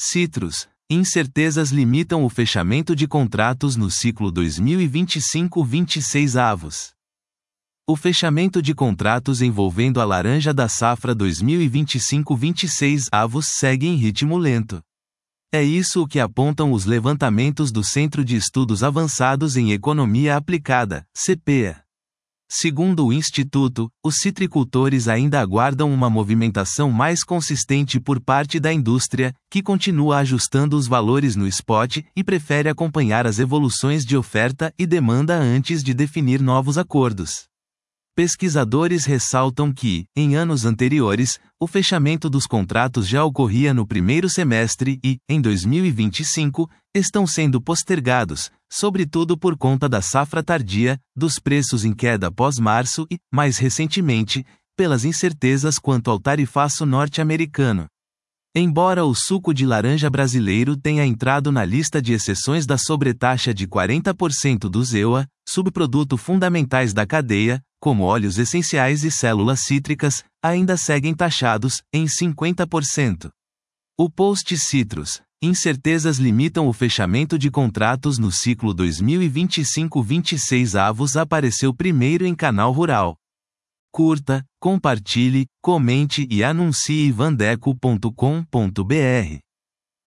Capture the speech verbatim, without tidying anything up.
Citrus. Incertezas limitam o fechamento de contratos no ciclo dois mil e vinte e cinco vinte e seis avos. O fechamento de contratos envolvendo a laranja da safra dois mil e vinte e cinco vinte e seis avos segue em ritmo lento. É isso o que apontam os levantamentos do Centro de Estudos Avançados em Economia Aplicada, C P E A. Segundo o Instituto, os citricultores ainda aguardam uma movimentação mais consistente por parte da indústria, que continua ajustando os valores no spot e prefere acompanhar as evoluções de oferta e demanda antes de definir novos acordos. Pesquisadores ressaltam que, em anos anteriores, o fechamento dos contratos já ocorria no primeiro semestre e, em dois mil e vinte e cinco, estão sendo postergados, sobretudo por conta da safra tardia, dos preços em queda após março e, mais recentemente, pelas incertezas quanto ao tarifaço norte-americano. Embora o suco de laranja brasileiro tenha entrado na lista de exceções da sobretaxa de quarenta por cento dos E U A, subproduto fundamentais da cadeia, como óleos essenciais e células cítricas, ainda seguem taxados em cinquenta por cento. O post Citrus. Incertezas limitam o fechamento de contratos no ciclo dois mil e vinte e cinco vinte e seis avos apareceu primeiro em Canal Rural. Curta, compartilhe, comente e anuncie vandeco ponto com ponto br.